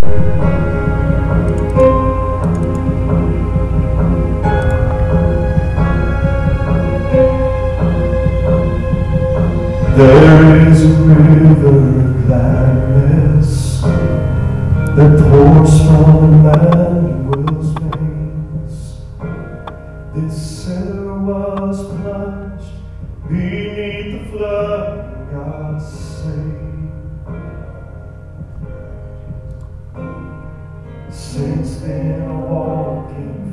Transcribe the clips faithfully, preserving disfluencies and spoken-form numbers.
There is a river of gladness that pours from Emmanuel's veins. This sinner was plunged beneath the flood, and God saved. Since then I walk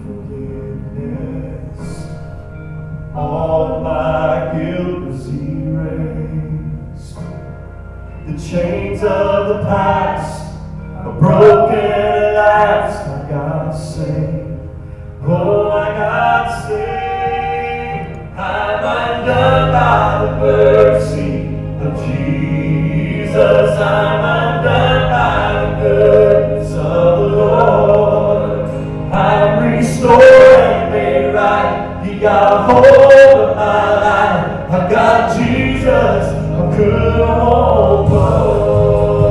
in forgiveness. All my guilt was erased. The chains of the past are broken at last. I got saved. Oh, I got saved. I'm undone by the mercy of Jesus. I'm undone by the goodness of the Lord. I'm restored and made right. He got hold of my life. I got Jesus. I couldn't hold on.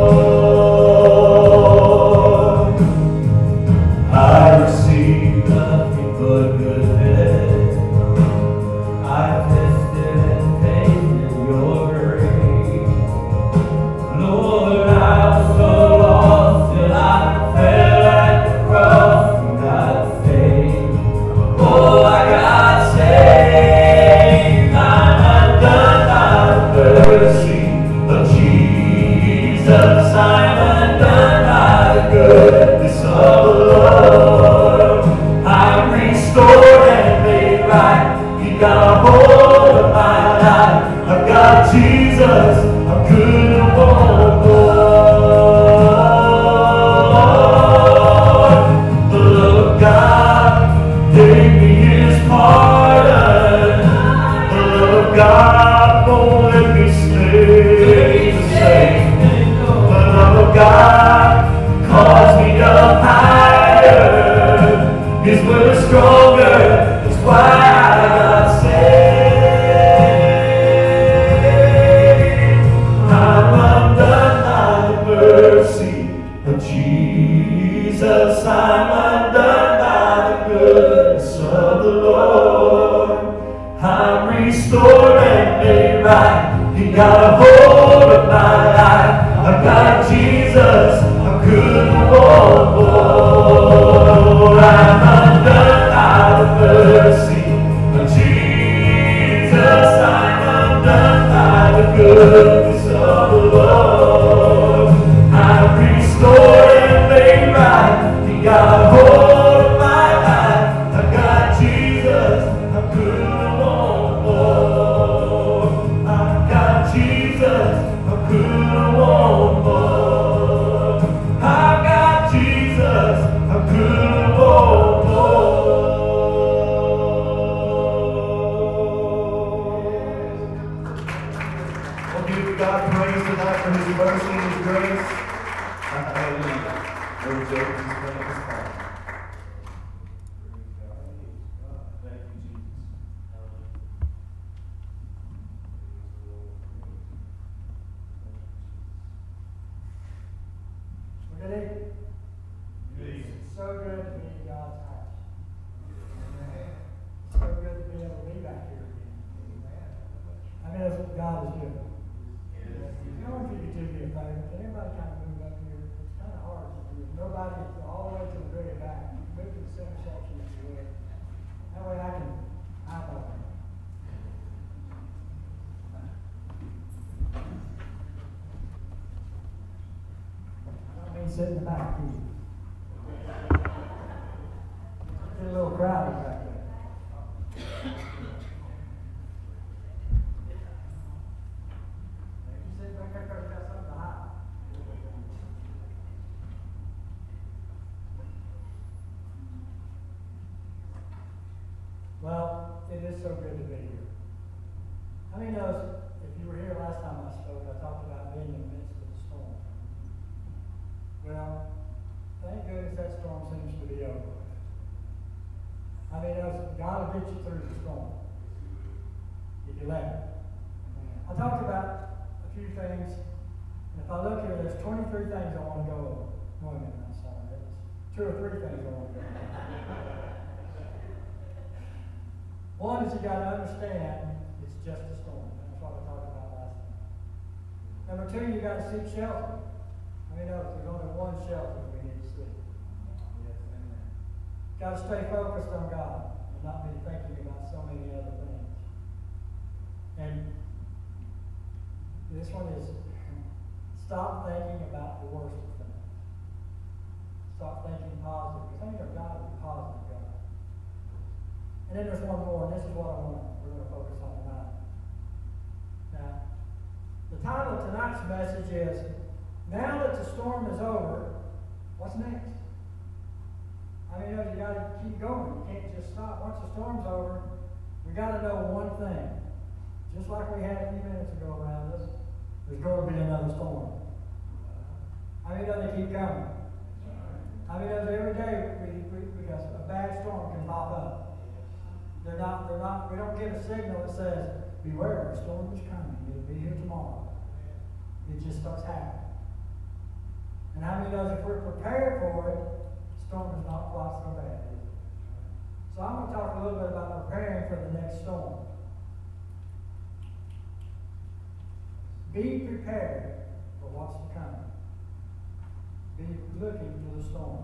I received nothing but goodness. I tested and tasted your grace. Lord, I was so lost till I fell at the cross and got saved. Oh, I got saved. I'm undone by the mercy of Jesus. I'm undone by the goodness of the Lord. I'm restored and made right. He got a hold of my life. I've got Jesus. I couldn't walk on. The love of God gave me His pardon. The love of God won't let me stay the same. The love of God calls me up higher. His word is stronger. That's why I got saved. I'm undone by the mercy of Jesus. I'm undone by the goodness of the Lord. I'm restored and made right. He got a hold of my life. I've got Jesus. I couldn't walk more. I'm undone by the mercy of Jesus. I'm undone by the goodness of the Lord. I'm restored and made right. He got a hold of my life. I've got Jesus. I couldn't walk more. I've got Jesus. I couldn't walk more. I've got Jesus. I couldn't walk more. We'll give God praise tonight for His mercy and His grace. Hallelujah. Brother Joe, please bring up His call. Thank you, Jesus. Good evening. It's so good to be in God's house. It's so good to be able to be back here again. I mean, that's what God is doing. I wonder if you could do me a favor. Can everybody kind of move up here? It's kind of hard to do. Nobody all the way to the very back. Move to the center section if you will. That way I can eyeball it. I don't mean sit in the back, do you? Get a little crowded back there. You sit back there because you got something to hide. Well, it is so good to be here. How many knows, if you were here last time I spoke, I talked about being in the midst of the storm. Well, thank goodness that storm seems to be over. I mean, God will get you through the storm if you let Him. I talked about a few things, and if I look here, there's twenty-three things I want to go over. No, wait a minute, Two or three things I want to go. One is you got to understand it's just a storm. That's what we talked about last time. Number two, you got to seek shelter. I mean, no, there's only one shelter we need to seek. Yes, amen. Got to stay focused on God and not be thinking about so many other things. And this one is stop thinking about the worst of things. Stop thinking positive. Because think of God as a positive God. And then there's one more, and this is what I want we're going to focus on tonight. Now, the title of tonight's message is, Now That the Storm is Over, What's Next? I mean, you know, you got to keep going. You can't just stop. Once the storm's over, we got to know one thing. Just like we had a few minutes ago around us, there's going to be another storm. I mean, they keep coming. I mean, every day we, we, we got a bad storm can pop up. They're not, they're not, we don't get a signal that says, beware, a storm is coming. It'll be here tomorrow. It just starts happening. And how many knows if we're prepared for it, the storm is not quite so bad, is it? So I'm going to talk a little bit about preparing for the next storm. Be prepared for what's to come. Be looking for the storm.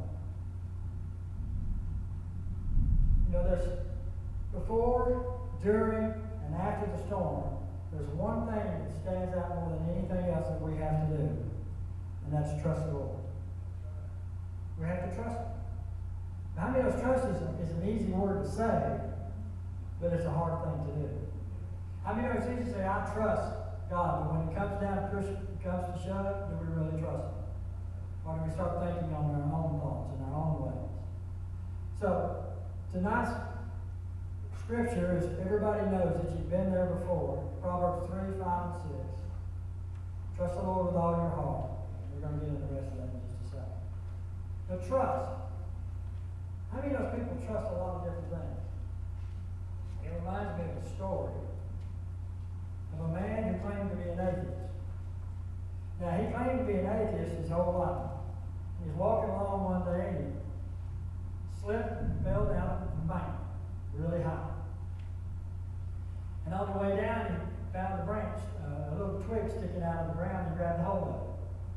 You know, there's before, during, and after the storm, there's one thing that stands out more than anything else that we have to do, and that's trust the Lord. We have to trust Him. Now, how many of us trust is, is an easy word to say, but it's a hard thing to do. How many of us easy to say, I trust God, but when it comes down to push, comes to shove, do we really trust Him? Or do we start thinking on our own thoughts and our own ways? So, tonight's scripture is, everybody knows that you've been there before. Proverbs three, five, and six. Trust the Lord with all your heart. We're going to get into the rest of that in just a second. Now, trust. How many of those people trust a lot of different things? It reminds me of a story of a man who claimed to be an atheist. Now, he claimed to be an atheist his whole life. He was walking along one day and he slipped and fell down the bank really high. And on the way down, he found a branch, uh, a little twig sticking out of the ground. He grabbed hold of it.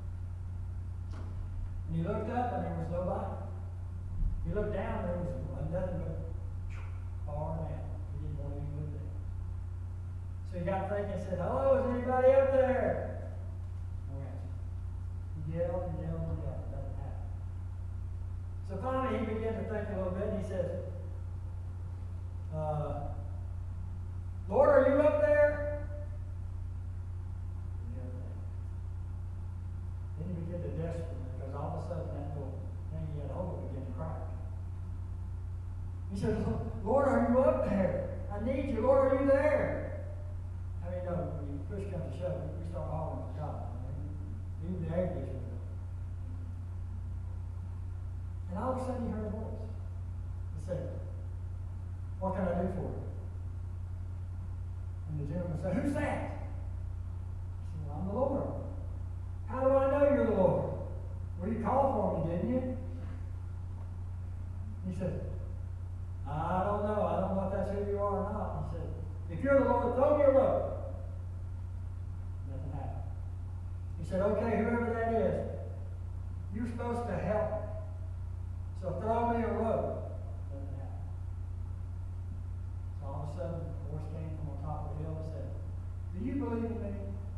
And he looked up and there was nobody. He looked down, there was nothing but far down. He didn't want to even look there. So he got thinking and said, hello, is anybody up there? No answer. He yelled and yelled and yelled. Nothing happened. So finally he began to think a little bit and he said, uh, Lord, are you up there? Then he began to desperate because all of a sudden that little thing he had hold of began to crack. He said, Lord, are you up there? I need you. Lord, are you there? I mean, no, when you push comes to shove, we start hollering for God. I mean, even the atheists will. And all of a sudden he heard a voice. He said, what can I do for you? And the gentleman said, who's that? He said, well, I'm the Lord. How do I know you're the Lord? Well, you called for me, didn't you? He said, I don't know. I don't know if that's who you are or not. He said, if you're the Lord, throw me a rope. Nothing happened. He said, okay, whoever that is, you're supposed to help me. So throw me a rope. Nothing happened. So all of a sudden, a voice came from on top of the hill and said, do you believe in me?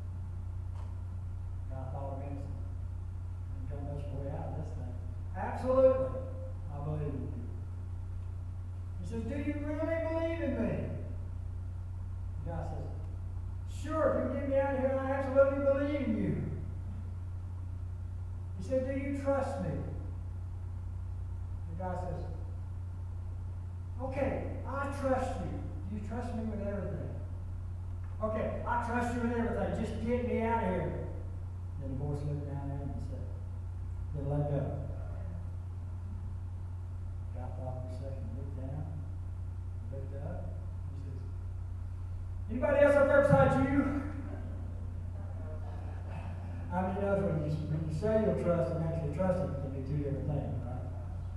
And I thought, man, you don't much way out of this thing. Absolutely, I believe in you. He says, do you really believe in me? The guy says, sure, if you get me out of here, I absolutely believe in you. He said, do you trust me? The guy says, okay, I trust you. Do you trust me with everything? Okay, I trust you with everything. Just get me out of here. Then the voice looked down at him and said, then let go. Got off for a second, looked down, looked up. He says, anybody else up there besides you? I mean, you know, when you, when you say you'll trust and actually trust it can be two different things, right?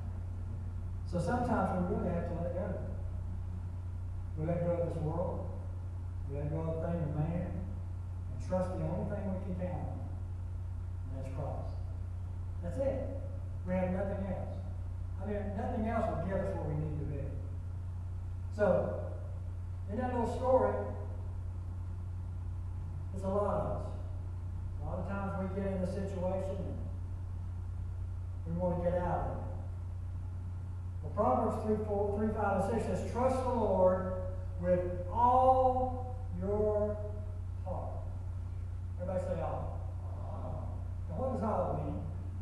So sometimes we really have to let go. We let go of this world. We let go of the thing of man. And trust the only thing we can count on. And that's Christ. That's it. We have nothing else. I mean, nothing else will get us where we need to be. So, in that little story, it's a lot of us. A lot of times we get in a situation and we want to get out of it. Well, Proverbs three, four, three, five, and six says, trust the Lord with all your heart. Everybody say all. Now, what does all mean?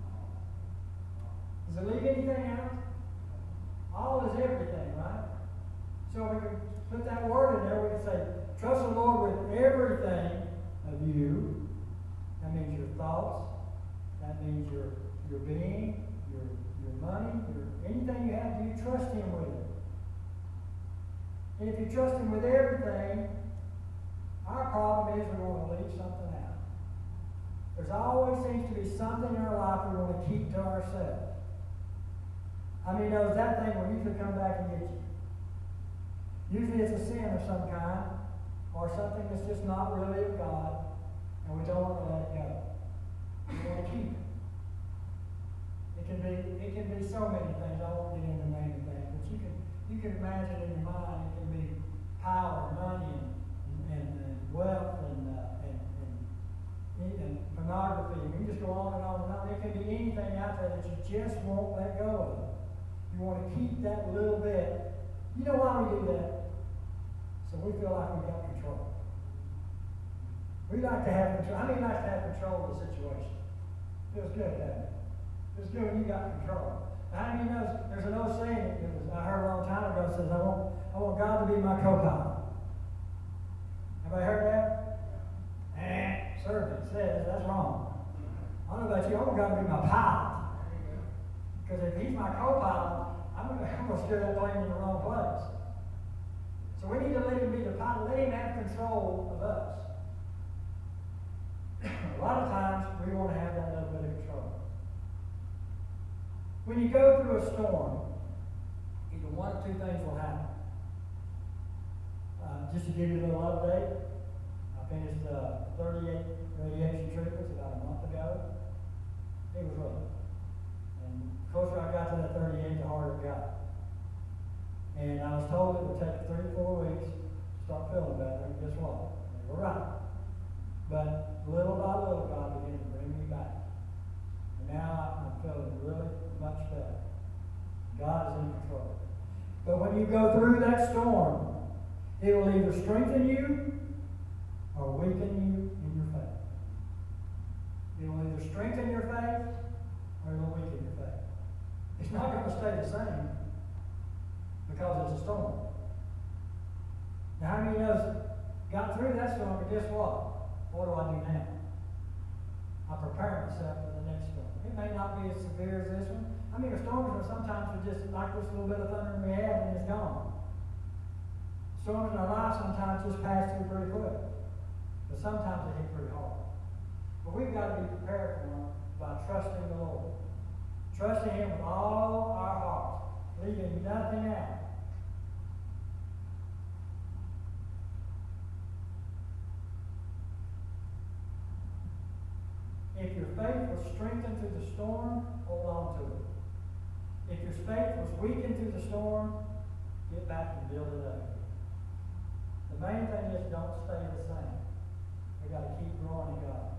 Does it leave anything out? All is everything, right? So we can put that word in there. We can say, trust the Lord with everything of you. That means your thoughts. That means your your being, your your money, your anything you have. Do you trust Him with it? And if you trust Him with everything, our problem is we want to leave something out. There's always seems to be something in our life we want to keep to ourselves. I mean, knows that thing will usually come back and get you. Usually it's a sin of some kind, or something that's just not really of God, and we don't want to let it go. We want to keep it. It can be, it can be so many things. I won't get into naming things, but you can, you can imagine in your mind it can be power, money, and, and, and wealth, and, uh, and, and, and pornography. And you just go on and on and on. It can be anything out there that you just won't let go of. You want to keep that little bit. You know why we do that? So we feel like we've got control. We like to have control. How many like to have control of the situation? Feels good, doesn't it? Feels good when you got control. How many knows there's an old saying that was, I heard a long time ago that says, I want, I want God to be my co-pilot. Everybody heard that? Eh, servant says that's wrong. I don't know about you, I want God to be my pilot. Because if He's my co-pilot, I'm going to steer that plane in the wrong place. So we need to let Him be the pilot. Let Him have control of us. A lot of times we want to have that little bit of control. When you go through a storm, either one or two things will happen. Uh, just to give you a little update, I finished uh, thirty-eight radiation treatments about a month ago. It was rough. And the closer I got to that thirty-eight, the harder it got. And I was told it would take three to four weeks to start feeling better, and guess what? They were right. But little by little, God began to bring me back. And now I'm feeling really much better. God is in control. But when you go through that storm, it will either strengthen you or weaken you in your faith. It will either strengthen your faith or it will weaken your faith. It's not going to stay the same because it's a storm. Now, how many of us got through that storm, but guess what? What do I do now? I prepare myself for the next storm. It may not be as severe as this one. I mean, the storms are sometimes are just like this little bit of thunder we had and it's gone. Storms in our life sometimes just pass through pretty quick. But sometimes they hit pretty hard. But we've got to be prepared for them by trusting the Lord. Trusting Him with all our hearts. Leaving nothing out. If your faith was strengthened through the storm, hold on to it. If your faith was weakened through the storm, get back and build it up. The main thing is don't stay the same. We've got to keep growing in God.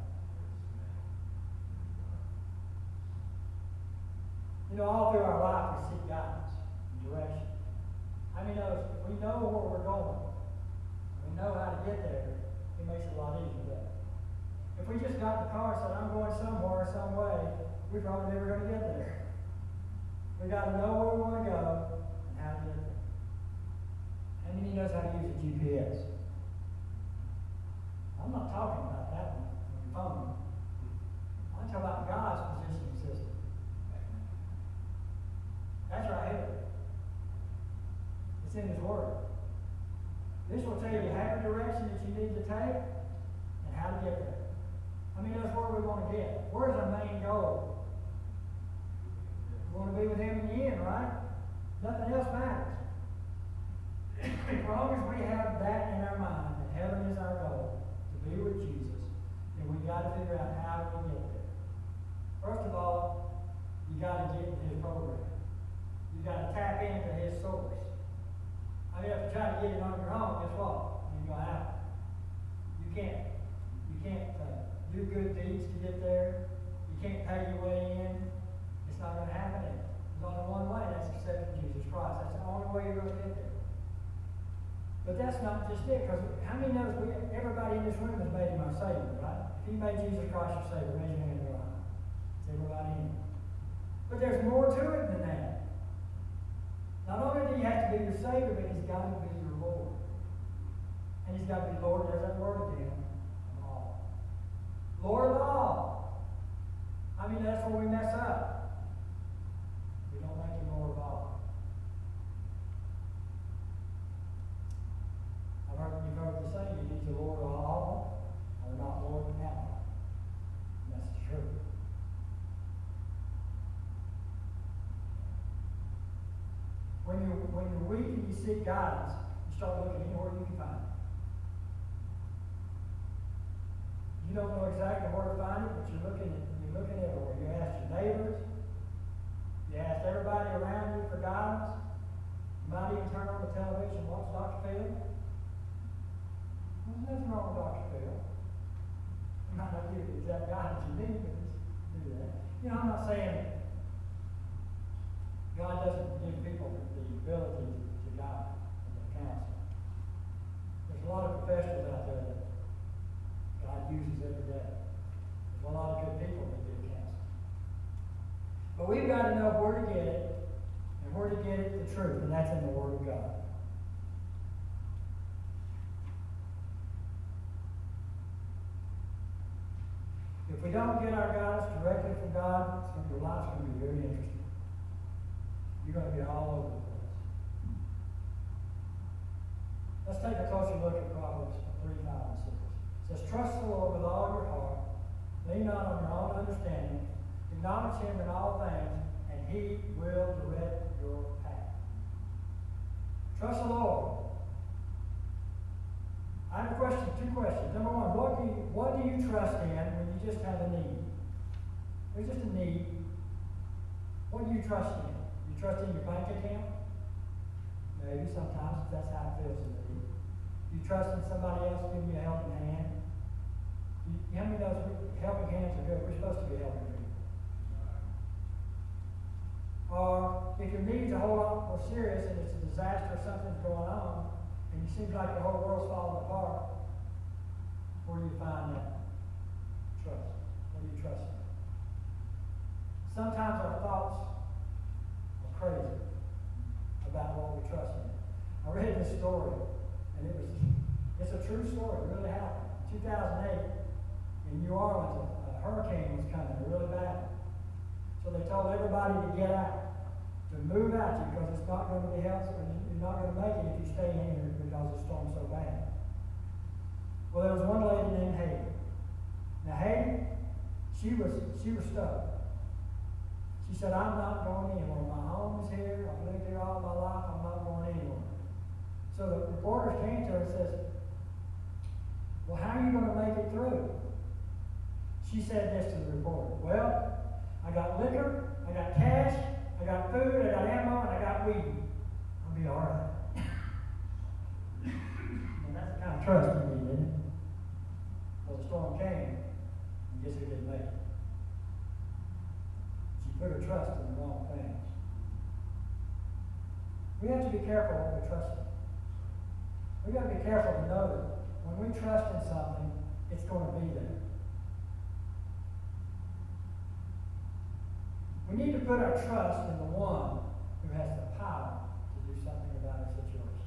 You know, all through our life we seek guidance and direction. I mean, if we know where we're going, we know how to get there, it makes it a lot easier. If we just got in the car and said, I'm going somewhere, some way, we're probably never going to get there. We got to know where we want to go and how to get there. How many knows how to use a G P S? I'm not talking about that one on your phone. I'm talking about God's positioning system. That's right here. It's in His Word. This will tell you how the direction that you need to take and how to get there. I mean, that's where we want to get. Where's our main goal? We want to be with Him in the end, right? Nothing else matters. As long as we have that in our mind, that heaven is our goal, to be with Jesus, then we've got to figure out how to get there. First of all, you got to get into his program. You got to tap into his source. I mean, if you try to get it on your own, guess what? You ain't gonna happen. You can't. You can't uh, do good deeds to get there. You can't pay your way in. It's not gonna happen. There's only one way. That's accepting Jesus Christ. That's the only way you're gonna get there. But that's not just it. Because how many knows we? Everybody in this room has made him our Savior, right? If you made Jesus Christ your Savior, raise your hand in the line. It's everybody in. But there's more to it than that. Not only do you have to be your Savior, but he's got to be your Lord. And he's got to be Lord, there's that word again, of all. Lord of all. I mean, that's where we mess up. We don't make him Lord of all. I've heard, you've heard the saying, you need the Lord of all, or not Lord at all. And that's the truth. When you're, when you're weak and you seek guidance, you start looking anywhere you can find it. You don't know exactly where to find it, but you're looking at, you're looking everywhere. You ask your neighbors. You ask everybody around you for guidance. You might even turn on the television and watch Doctor Phil. There's nothing wrong with Doctor Phil. He might not give you the exact guidance you need, but just do that. You know, I'm not saying God doesn't give people the ability to guide and to counsel. There's a lot of professionals out there that God uses every day. There's a lot of good people that give counsel. But we've got to know where to get it, and where to get it the truth, and that's in the Word of God. If we don't get our guidance directly from God, it's going to, your life's going to be very interesting. You're going to be all over the place. Let's take a closer look at Proverbs three, five, and six. It says, trust the Lord with all your heart. Lean not on your own understanding. Acknowledge him in all things, and he will direct your path. Trust the Lord. I have a question, two questions. Number one, what do you, what do you trust in when you just have a need? There's just a need. What do you trust in? You trust in your bank account? Maybe sometimes, if that's how it feels to me. You trust in somebody else giving you a helping hand? You, how many of those helping hands are good? We're supposed to be helping people. Or if your needs are a whole lot more serious and it's a disaster or something's going on, and it seems like the whole world's falling apart, where do you find that trust? What do you trust in? Sometimes our thoughts are crazy about what we trust in. I read this story, and it was, it's a true story. It really happened. In two thousand eight, in New Orleans, a, a hurricane was coming, really bad. So they told everybody to get out, to move out, because it's not going to be helpful, and you're not going to make it if you stay in here because the storm's so bad. Well, there was one lady named Haiti. Now, Haiti, she was she was stuck. She said, I'm not going anywhere. My home is here. I've lived here all my life. I'm not going anywhere. So the reporters came to her and says, well, how are you going to make it through? She said this to the reporter. Well, I got liquor, I got cash, I got food, I got ammo, and I got weed. I'll be all right. And that's the kind of trust you need, isn't it? Well, the storm came, and guess who didn't make it? She put her trust in the wrong things. We have to be careful what we trust in. We've got to be careful to know that when we trust in something, it's going to be there. We need to put our trust in the one who has the power to do something about our situation.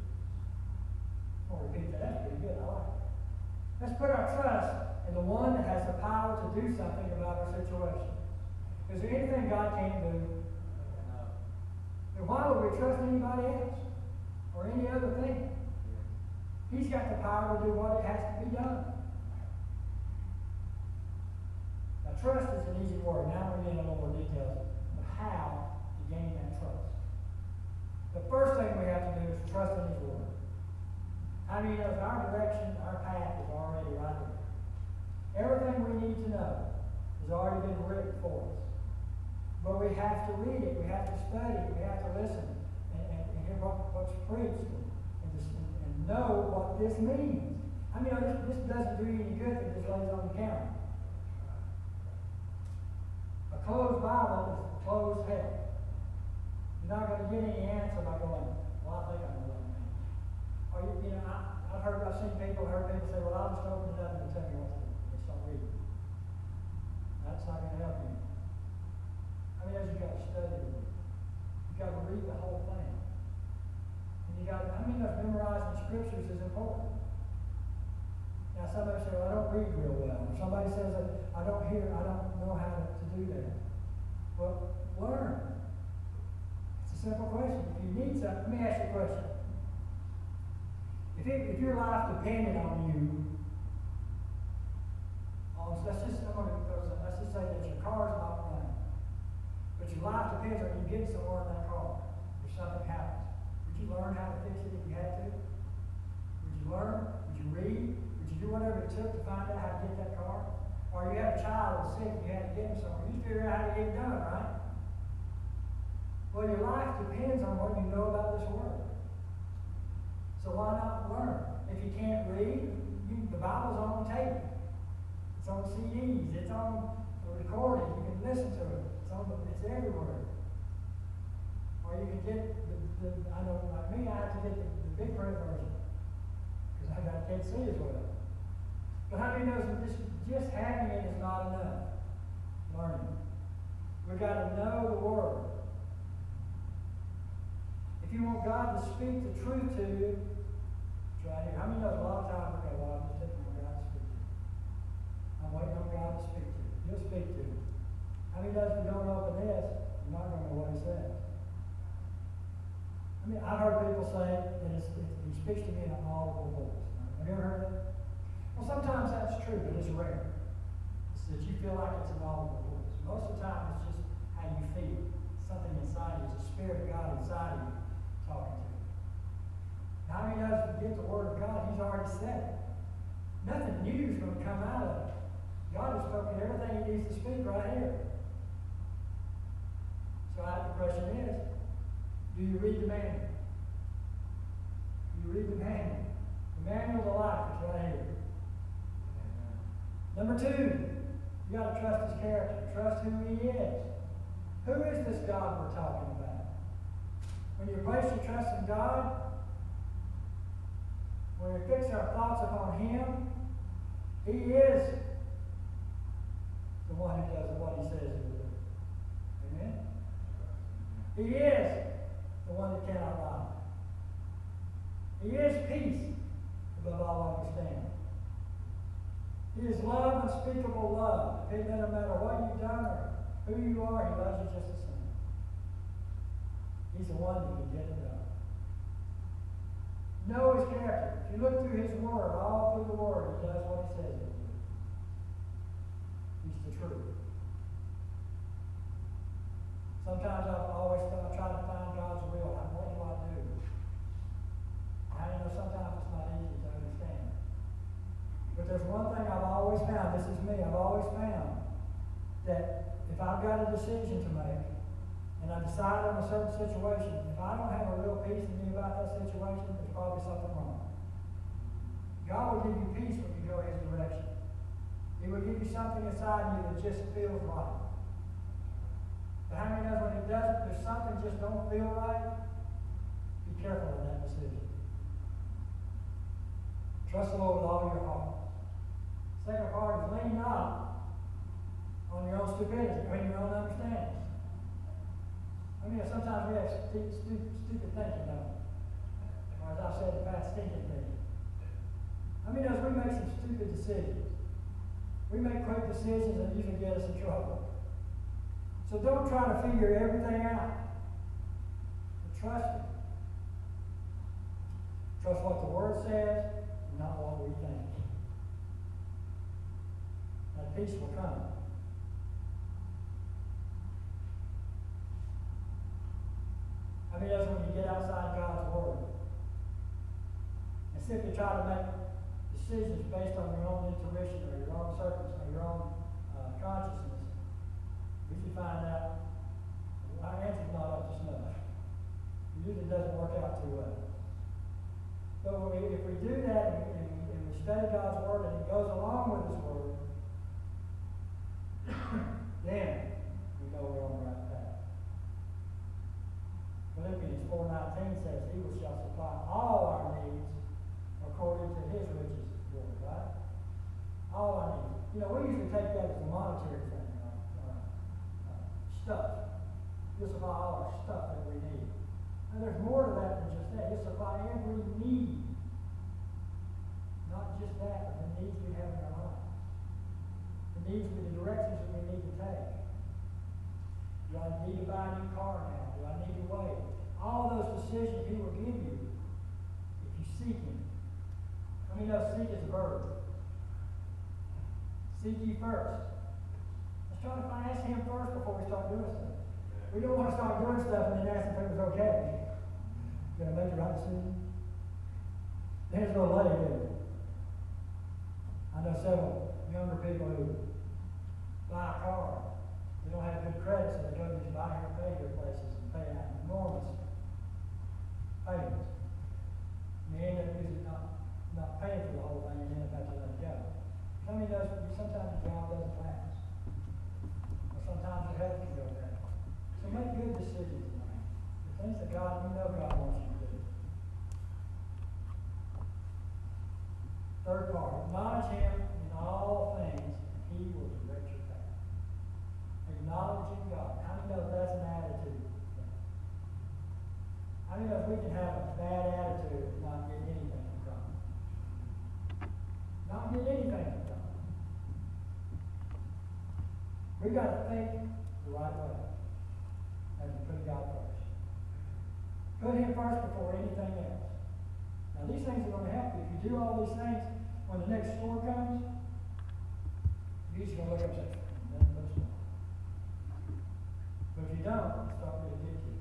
I'll repeat that. That's pretty good. I like it. Let's put our trust in the one that has the power to do something about our situation. Is there anything God can't do? Then why would we trust anybody else or any other thing? He's got the power to do what has to be done. Now, trust is an easy word. Now we're getting a little more details of how to gain that trust. How many knows our direction, our path is already right there? Everything we need to know has already been written for us. But we have to read it, we have to study it, we have to listen and, and, and hear what, what's preached and, and, just, and, and know what this means. I mean, this, this doesn't do you any good if it just lays on the counter. A closed Bible is a closed hell. You're not going to get any answer by going, well, I think I know what it means. Or, you, you know, I, I've heard, I've seen people, heard people say, well, I'll just open it up and tell me what to do. Just start reading. That's not going to help you. I mean, you've got to study it. You've got to read the whole thing. And you got to, I mean, memorizing scriptures is important. Now, somebody says, well, I don't read real well. Or somebody says, I don't hear, I don't know how to, to do that. Well, learn. It's a simple question. If you need something, let me ask you a question. If, it, if your life depended on you, on, let's just, I'm going to, let's just say that your car's not running, but your life depends on you getting somewhere in that car. If something happens, would you learn how to fix it if you had to? Would you learn? Would you read? Would you do whatever it took to find out how to get that car? Or you have a child that's sick and you had to get him somewhere. You figure out how to get it done, right? Well, your life depends on what you know about this world. So why not learn? If you can't read, you, the Bible's on the tape. It's on C Ds. It's on a recording. You can listen to it. It's on. The, it's everywhere. Or you can get the, the. I know, like me, I have to get the, the big print version because I got can't see as well. But how many knows that this, just having it is not enough? Learning. We've got to know the Word. If you want God to speak the truth to you, it's right here. How many knows a lot of times we go, well, I'm just looking for God to speak to you. I'm waiting on God to speak to you. He'll speak to you. How many knows if you don't open this, you're not going to know what He says? I mean, I've heard people say that it's, it's, He speaks to me in an audible voice. Have you ever heard that? Well, sometimes that's true, but it's rare. It's that you feel like it's an audible voice. Most of the time, it's just how you feel. Something inside you. It's the Spirit of God inside of you talking to you. How many knows if you get the Word of God, He's already said it. Nothing new is going to come out of it. God has spoken everything He needs to speak right here. So the question is, do you read the manual? Do you read the manual? The manual of life is right here. Number two, you got to trust His character. Trust who He is. Who is this God we're talking about? When you place your trust in God, when we fix our thoughts upon Him, He is the one who does what He says He will do. Amen? He is the one that cannot lie. He is peace above all understanding. He is love, unspeakable love. It doesn't matter what you've done or who you are, He loves you just the same. He's the one that can get it done. Know His character. If you look through His Word, all through the Word, He does what He says He will do. He's the truth. Sometimes I've always thought, I try to find God's will. What do I do? I know sometimes it's not easy to understand. But there's one thing I've always found, this is me, I've always found that if I've got a decision to make, and I decide on a certain situation, if I don't have a real peace in me about that situation, there's probably something wrong. God will give you peace when you go His direction. He will give you something inside you that just feels right. But how many knows when it doesn't, there's something just don't feel right? Be careful of that decision. Trust the Lord with all your heart. Second part is lean not on your own stupidity, or your own understanding. I mean, sometimes we have stupid, stupid, stupid thinking, don't we? Or as I said in the past, stinking thinking. I mean, as we make some stupid decisions, we make quick decisions that usually get us in trouble. So don't try to figure everything out. But trust Him. Trust what the Word says, and not what we think. That peace will come. I mean, that's when you get outside God's Word and simply try to make decisions based on your own intuition or your own circumstance or your own uh, consciousness, we usually find out our answer's not up to snuff. It usually doesn't work out too well. But when we, if we do that and, and, and we study God's Word and it goes along with His Word, then we know we're on the right path. Philippians four nineteen says, He shall supply all our needs according to His riches and glory, right? All our needs. You know, we usually take that as a monetary thing, uh, uh, uh, stuff. He'll supply all our stuff that we need. And there's more to that than just that. He'll supply every need. Not just that, but the needs we have in our lives. The needs for the directions that we need to take. Do I need to buy a new car now? Do I need to wait? All those decisions He will give you if you seek Him. I mean, no, seek is a verb. Seek ye first. Let's try to find, ask Him first before we start doing stuff. We don't want to start doing stuff and then ask if it was okay. Did I make the right decision? There's no lady, is it? I know several younger people who buy a car. They don't have good credit, so they go to these buy here, pay here places and pay out enormous payments. And they end up usually not, not paying for the whole thing and then have to let it go. Somebody knows sometimes the job doesn't last. Or sometimes your health can go down. So make good decisions in life. The things that God, you know God wants you to do. Third part, acknowledge Him in all things, and He will direct your path. Acknowledging God. How many know that's an attitude? How many know if we can have a bad attitude and not get anything from God? Not get anything from God. We've got to think the right way. And to put God first. Put Him first before anything else. Now these things are going to help you. If you do all these things, when the next storm comes, you're just going to look up and say, nothing but a storm. But if you don't, it's not going to get you.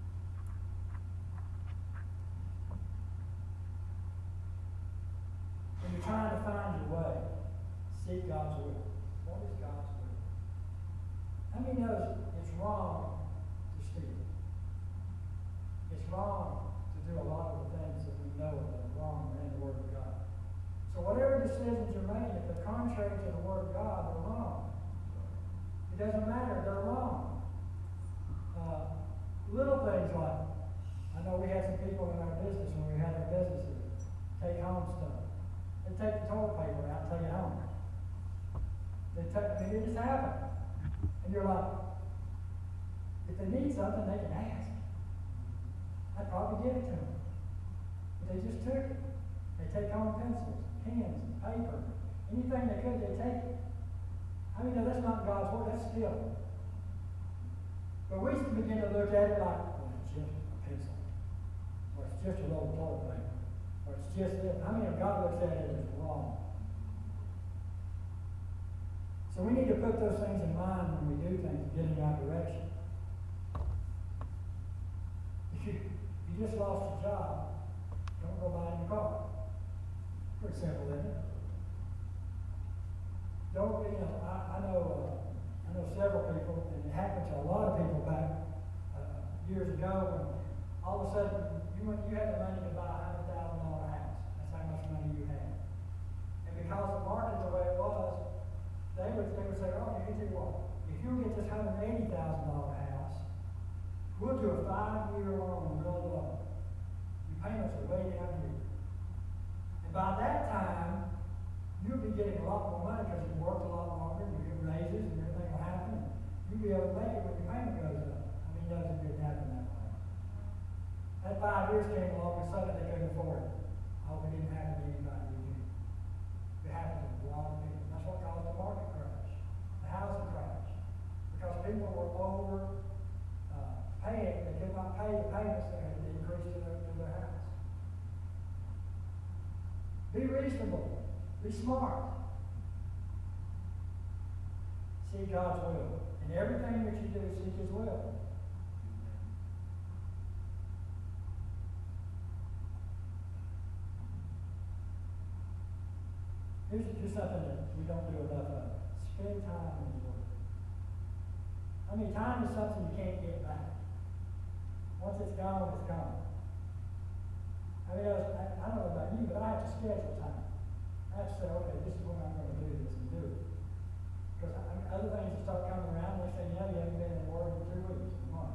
When you're trying to find your way, seek God's will. What is God's will? How many knows it's wrong to steal? It's wrong to do a lot of the things that we know are wrong in the Word of God. So whatever decisions you're making, if they're contrary to the Word of God, they're wrong. It doesn't matter, they're wrong. Uh, little things like, I know we had some people in our business when we had our businesses take home stuff. They take the toilet paper out and take it home. They take, I mean, it just happened. And you're like, if they need something, they can ask. I'd probably give it to them. But they just took it. They take home pencils, pens, paper, anything they could, they take it. I mean, no, that's not God's Word, that's still. But we used to begin to look at it like, well, it's just a pencil. Or it's just a roll of toilet paper. Or it's just this. I mean, if God looks at it as wrong. So we need to put those things in mind when we do things, get in the right direction. If you, if you just lost your job, don't go buy a new car. Pretty simple, isn't it? Don't, you know, I, I know uh, I know several people, and it happened to a lot of people back uh, years ago when all of a sudden you, went, you had the money to buy a one hundred thousand dollars house. That's how much money you had. And because the market the way it was, they would, they would say, oh, you do what? If you get this one hundred eighty thousand dollars house, we'll do a five-year loan real low. Your payments are way down here. And by that time, you'll be getting a lot more money because you worked a lot longer, you get raises, and everything will happen. You'll be able to make it when your payment goes up. I mean, it doesn't didn't happen that way. That five years came along, and suddenly they couldn't afford it. I hope it didn't happen to anybody who did. It happened to a lot of people. That's what caused the market crash, the housing crash. Because people were over uh, paying, they could not pay the payments that had increased to their, to their house. Be reasonable. Be smart. Seek God's will. In everything that you do, seek His will. Here's just something that we don't do enough of. Spend time in His Word. I mean, time is something you can't get back. Once it's gone, it's gone. I mean, I, was, I, I don't know about you, but I have to schedule time. I have to say, okay, this is when I'm going to do this and do it. Because I mean, other things will start coming around, next thing you know, you haven't been in the Word in two weeks, a month.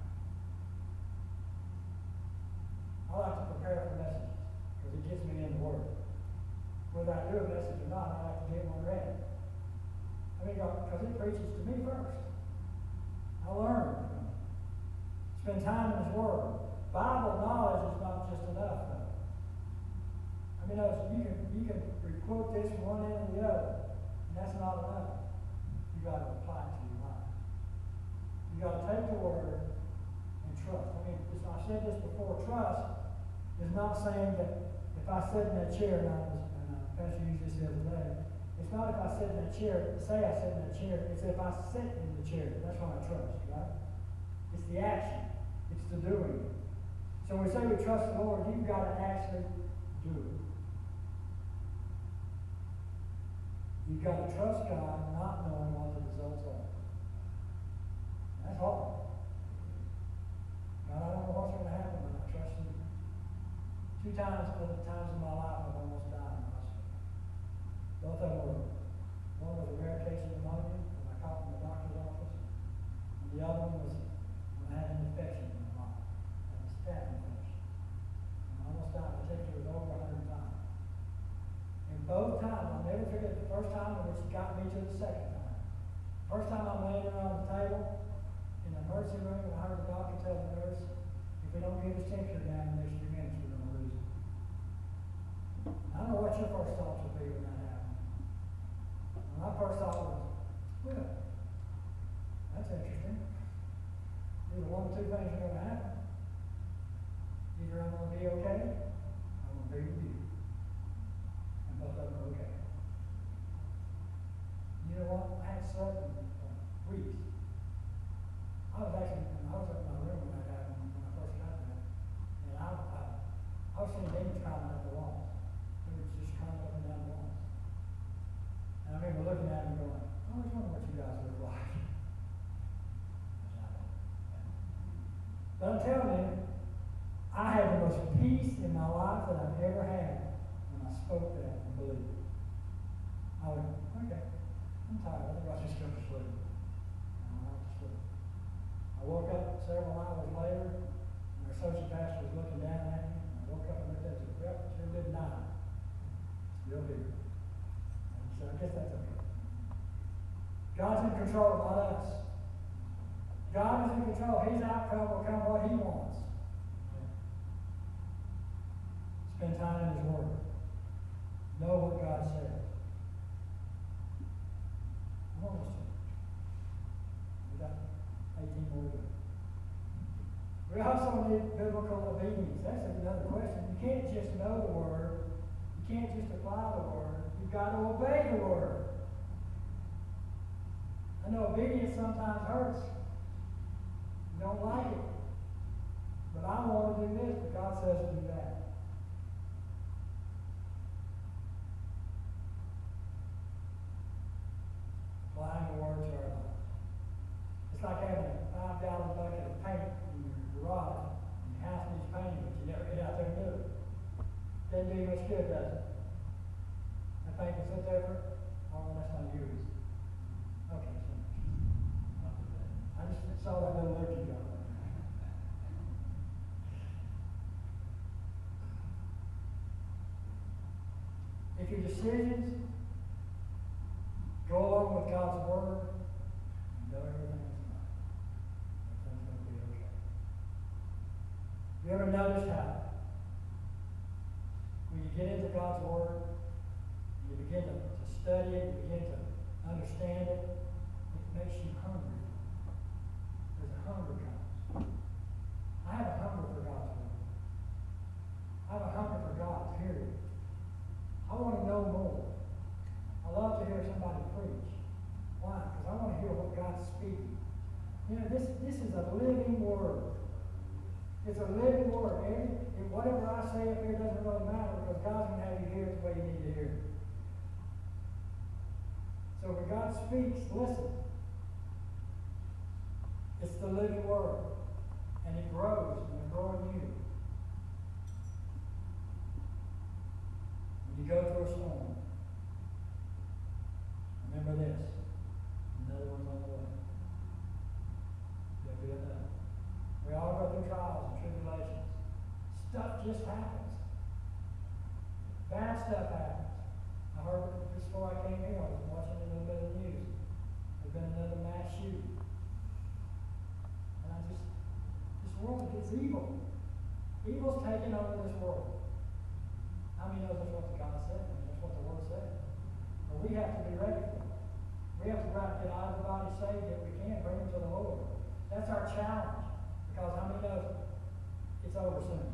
I like to prepare for messages, because it gets me in the Word. Whether I do a message or not, I like to get one ready. I mean, because it preaches to me first. I learn from it. Spend time in His Word. Bible knowledge is not just enough, though. I mean, you can you can quote this from one end or the other, and that's not enough. You got to apply it to your life. You got to take the Word and trust. I mean, I said this before. Trust is not saying that if I sit in that chair, and I was, and uh, Pastor used this the other day. It's not if I sit in that chair. Say I sit in that chair. It's if I sit in the chair. That's when I trust, right? It's the action. It's the doing. So when we say we trust the Lord, you've got to actually do it. You've got to trust God not knowing what the results are. That's hard. God, I don't know what's going to happen, but I trust you. Two times, other times in my life, I've almost died in the hospital. Both of them were. One was a rare case of pneumonia that I caught in the doctor's office. And the other one was when I had an infection in my body. I had a staph infection. And I almost died. The temperature was over one hundred times. And both times, I'll never forget the first time in which it got me to the second time. First time I'm laying around the table in the emergency room, and I heard the doctor tell the nurse, if we don't get his temperature down in the next few minutes, we're going to lose him. I don't know what your first thoughts would be when that happened. My first thought was, well, that's interesting. Either one or two things are going to happen. Either I'm going to be okay, or I'm going to be with you. And both of them are okay. You know what? I had slept in uh, weeks. I was actually, I was up in my room when that happened, when I first got there. And I, I, I was seeing demons climbing up the walls. They were just climbing up and down the walls. And I remember looking at them and going, I always wonder what you guys look like. But I'm telling you, I had the most peace in my life that I've ever had when I spoke that and believed it. I went, okay, I'm tired. I think I'll just go to sleep. And I went to sleep. I woke up several hours later, and our associate pastor was looking down at me. And I woke up and looked at him and said, well, sure didn't die. Still here. So I guess that's okay. God's in control, not us. God is in control. His outcome will come what He wants. Spend time in His Word. Know what God says. I'm almost done. We've got eighteen more to go. We also need biblical obedience. That's another question. You can't just know the Word. You can't just apply the Word. You've got to obey the Word. I know obedience sometimes hurts. You don't like it. But I want to do this, but God says to do that. Applying the Word to our lives. It's like having a five gallon bucket of paint in your garage, and your house needs painting, but you never get out there and do it. Doesn't do you much good, does it? That paint can sit there for, oh, that's not yours. Okay, so I just saw that little look you got there. If your decisions go along with God's Word, you know everything is fine. Everything's going to be okay. You ever notice how when you get into God's Word, you begin to, to study it, you begin to understand it, it makes you hungry. There's a hunger comes. I have a hunger for God's Word. I have a hunger for God, period. I want to know more. I love to hear somebody preach. Why? Because I want to hear what God's speaking. You know, this, this is a living Word. It's a living Word. And whatever I say up here doesn't really matter because God's going to have you hear it the way you need to hear it. So when God speaks, listen. It's the living word. And it grows, and it grows in you. When you go through a storm, remember this. Another one's on the way. There'll be another. We all go through trials and tribulations. Stuff just happens. Bad stuff happens. I heard this before I came here. I was watching a little bit of the news. There's been another mass shooting. And I just, this world gets evil. Evil's taking over this world. How many knows that's what God said? I mean, that's what the Word said. But we have to be ready for it. We have to go out and get everybody saved that we can, bring them to the Lord. That's our challenge. Because how many knows it's over soon?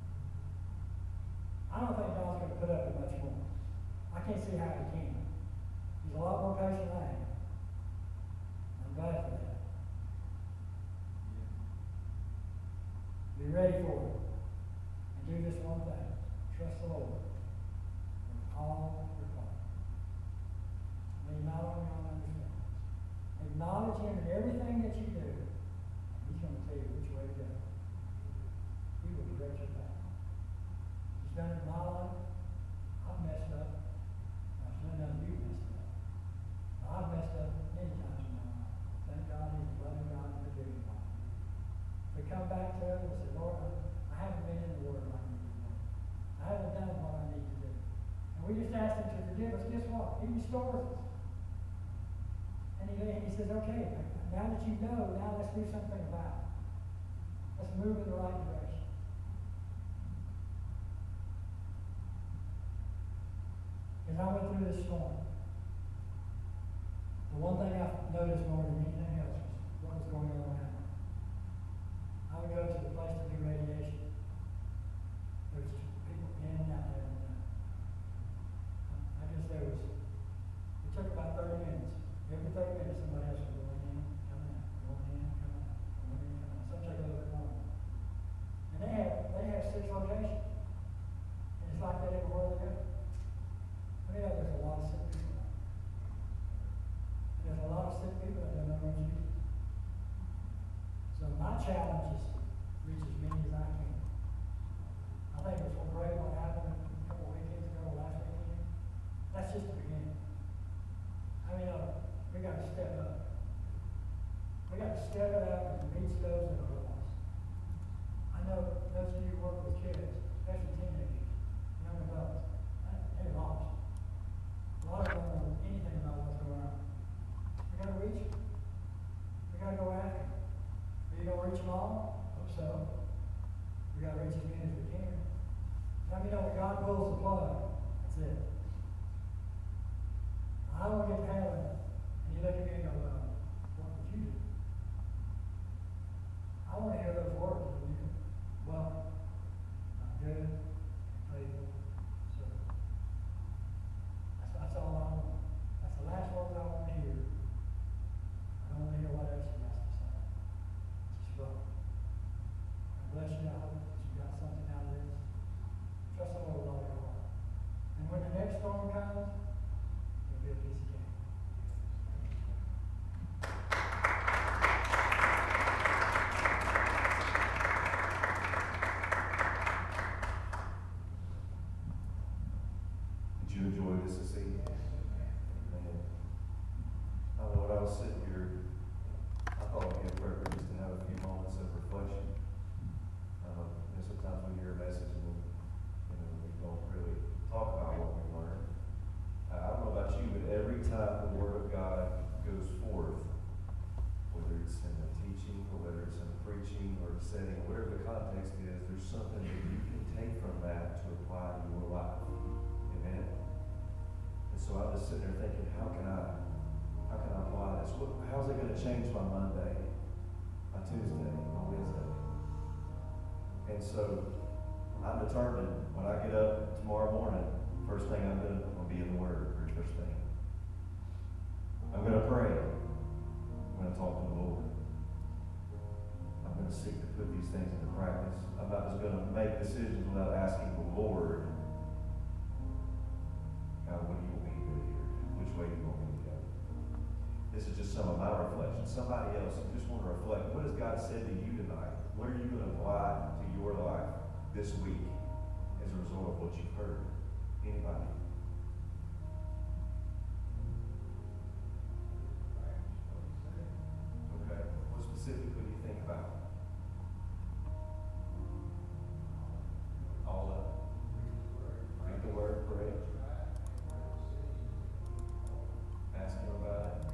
I don't think God's going to put up with much more. I can't see how he can. He's a lot more patient than I am. I'm glad for that. Be ready for it. And do this one thing. Trust the Lord with all your heart. Lean not on your own understanding. Acknowledge him in everything that you do. And he's going to tell you which way to go. He will direct your path. He's done it in my life. I've messed up. I've done none of you messed up. I've messed up many times in my life. Thank God he's a loving God and forgiving God. We come back to him and say, Lord, I haven't been in the Word like I need to do. I haven't done what I need to do. And we just ask him to forgive us. Guess what? He restores us. And he, and he says, okay, now that you know, now let's do something about it. Let's move in the right direction. As I went through this storm, the one thing I noticed more than anything else was what was going on around me. I would go to the place to do radiation. There was people in and out there. I guess there was, it took about thirty minutes. Every thirty minutes somebody else was going in, coming out, going in, coming out, going in, coming out. Some take a little bit longer. And they have, they have six locations. And it's like that everywhere they go. I mean, there's a lot of sick people. And there's a lot of sick people that don't know where Jesus. So my challenge is to reach as many as I can. I think it was so great what happened a couple of weekends ago, last weekend. That's just the beginning. I mean, uh, we got to step up. We got to step it up and reach those that are lost. I know those of you who work with kids, especially teenagers, young adults, they're lost. A lot of them don't know anything about what's going on. We got to reach them. We got to go after them. Are you going to reach them all? Hope so. We got to reach as many as we can. Now, you know, when God pulls the plug, that's it. I want to get to heaven, and you look at me and go, well, what would you do? I want to hear those words from you. Well, I'm good, faithful, so that's, that's all I want. That's the last words I want to hear. I don't want to hear what else he has to say. Just go. God bless you. I hope that you got something out of this. Trust the Lord with all your heart. And when the next storm comes, it'll be a piece of cake. Did you enjoy this this evening? Man. I know when I was sitting here, I thought it'd be appropriate just to have a few moments of reflection. Uh, you know, sometimes we hear a message and you know, we don't really talk about what we learned. Uh, I don't know about you, but every time the Word of God goes forth, whether it's in the teaching or whether it's in the preaching or the setting, whatever the context is, there's something that you can take from that to apply to your life. Amen? And so I was sitting there thinking, how can I, how can I apply this? What, how's it going to change my Monday, my Tuesday, my Wednesday? And so I'm determined when I get up tomorrow morning, first thing I'm going to, I'm going to be in the Word, very first thing. I'm going to pray. I'm going to talk to the Lord. I'm going to seek to put these things into practice. I'm not just going to make decisions without asking the Lord, God, what do you want me to do here? Which way do you want me to go? This is just some of my reflections. Somebody else, you just want to reflect. What has God said to you tonight? What are you going to apply to your life this week as a result of what you've heard? Anybody? Okay. What specifically do you think about? All of it. Read the word, pray. Ask him about it.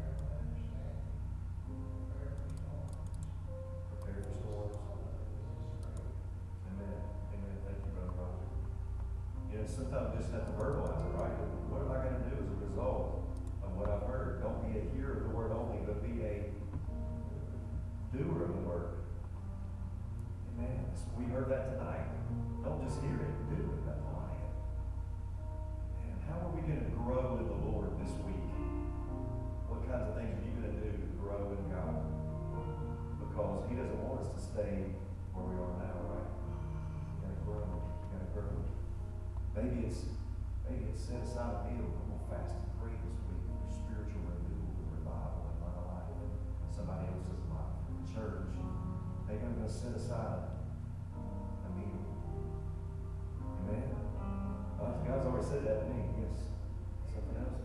Prepare for storms. Amen. Amen. Thank you, Brother Roger. You know, sometimes we just have to verbalize it, right? What am I going to do as a result of what I've heard? Don't be a hearer of the word only, but be a doer of the word. Amen. We heard that tonight. Don't just hear it, do it. That's all I have. And how are we going to grow in the Lord this week? What kinds of things are you going to do to grow in God? Because He doesn't want us to stay where we are now, right? You got to grow. You got to grow. Maybe it's maybe it's set aside a meal. I'm gonna fast and pray this week for spiritual renewal and revival in my life, somebody else's life, the church. Maybe I'm gonna set aside a meal. Amen. Uh, God's already said that to me. Yes. Something else.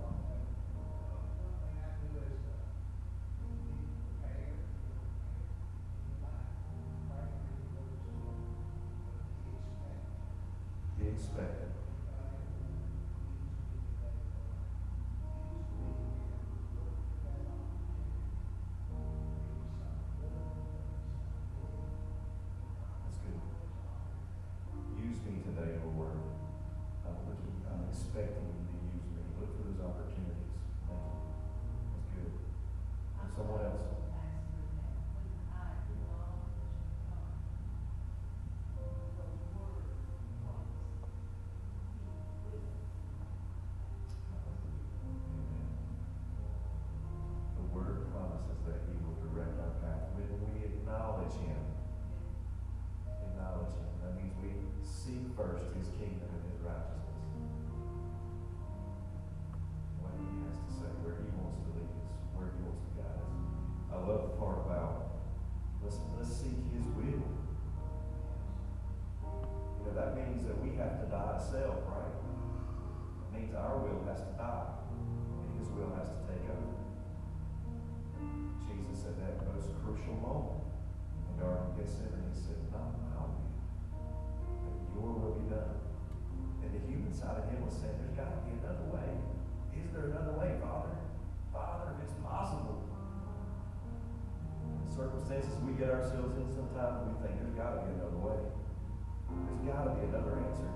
Be expected. That's good. Use me today, Lord. I'm looking, I'm expecting you to use me. Look for those opportunities. Thank you. That's good. And someone else. That He will direct our path when we acknowledge Him. Acknowledge Him. That means we seek first His kingdom and His righteousness. What He has to say, where He wants to lead us, where He wants to guide us. I love the part about let's let's seek His will. You know, that means that we have to die to self, right? It means our will has to die, and His will has to take over. Jesus at that most crucial moment in the Garden of Gethsemane, He said, not my will, but your will be done. And the human side of Him was saying, there's got to be another way. Is there another way, Father? Father, if it's possible. In the circumstances we get ourselves in sometimes, we think there's got to be another way. There's got to be another answer.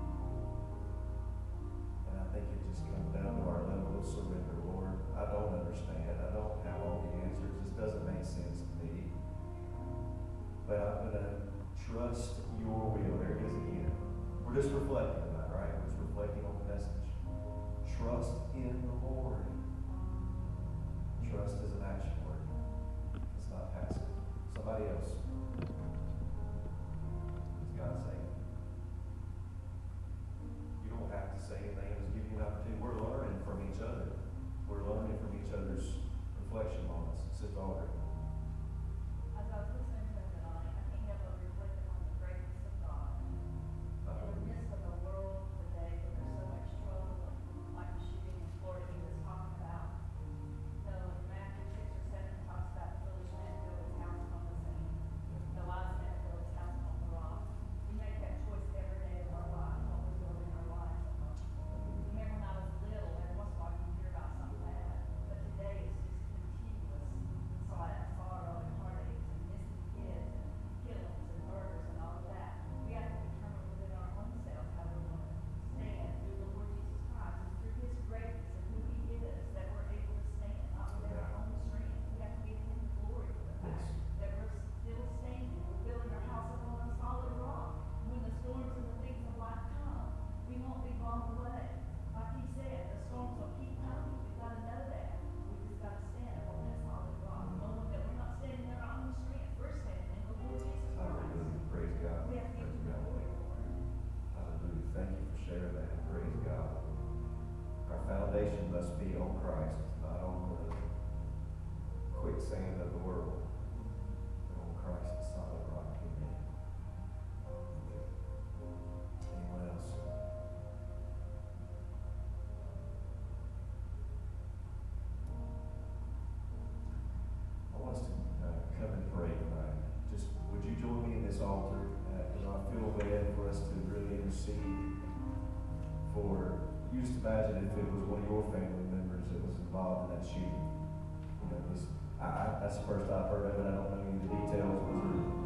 And I think it just comes down to our level of surrender. Lord, I don't understand. I don't have all the answers. This doesn't make sense to me. But I'm going to trust your will. There it is again. We're just reflecting on that, right? We're just reflecting on the message. Trust in the Lord. Trust is an action word. It's not passive. Somebody else. What's God saying? You don't have to say anything. I'm just giving you an opportunity. We're learning from each other. We're learning from each other's reflection moments. Sister Audrey. As I was listening to him tonight, I can't help but reflect on the greatness of God. Uh-huh. In the midst of the world today, where there's so much trouble, and like the shooting in Florida he was talking about, you know, in Matthew six or seven it talks about the foolish man who built his house on the sand, the wise man who built his house on the rock. We make that choice every day of our life, what we're doing in our lives. Remember when I was little, every once in a while you hear about something bad, but today it's just continuous sorrow, sorrow and heartaches and missing kids and killings and murders and all of that. We have to determine within our own selves how we're going to stand through the Lord Jesus Christ. It's through His greatness and who He is that we're able to stand, not within our own strength. We have to give Him the glory for the fact that we're still standing. We're building our house upon a solid rock. When the storms and the things of life come, we won't be blown away. Like He said, the storms will keep coming. We've got to know that. We just got to stand upon that solid rock, knowing that we're not standing in our own strength. We're standing in the Lord Jesus Christ. Hallelujah. Praise God. We have to give Praise Him the God. glory for it. Hallelujah. Thank you for sharing that. Praise God. Our foundation must be on Christ, not on the quicksand of the world. But on Christ, the solid rock. Amen. Anyone else? I want us to uh, come and pray tonight. Just would you join me in this altar? Uh, you know, I feel bad for us to really intercede for. You just imagine if it was one of your family members that was involved in that shooting. You know, this, I, I, that's the first I've heard of it. I don't know any of the details. Was there